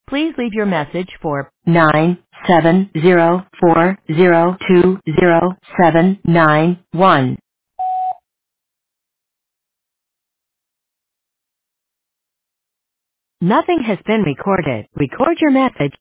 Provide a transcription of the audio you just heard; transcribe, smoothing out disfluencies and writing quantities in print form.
Please leave your message for 97040200791. Nothing has been recorded. Record your message